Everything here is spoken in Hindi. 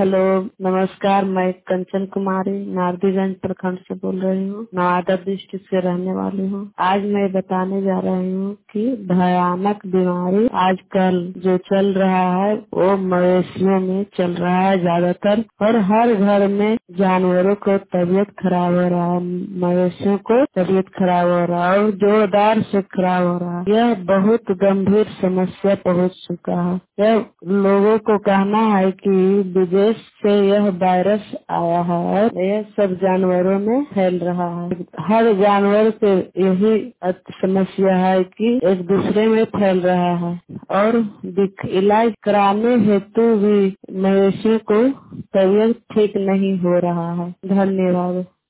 हेलो, नमस्कार। मैं कंचन कुमारी नारदीगंज प्रखंड से बोल रही हूँ। नवादा डिस्ट्रिक्ट से रहने वाली हूँ। आज मैं बताने जा रही हूँ कि भयानक बीमारी आजकल जो चल रहा है वो मवेशियों में चल रहा है ज्यादातर, और हर घर में जानवरों को तबीयत खराब हो रहा है, मवेशियों को तबीयत खराब हो रहा है और जोरदार से खराब हो रहा है। यह बहुत गंभीर समस्या पहुंच चुका है। यह लोगों को कहना है कि विदेश से यह वायरस आया है और यह सब जानवरों में फैल रहा है। हर जानवर से यही समस्या है कि एक दूसरे में फैल रहा है, और इलाज कराने हेतु भी मवेशियों को तबीयत ठीक नहीं हो रहा है। धन्यवाद।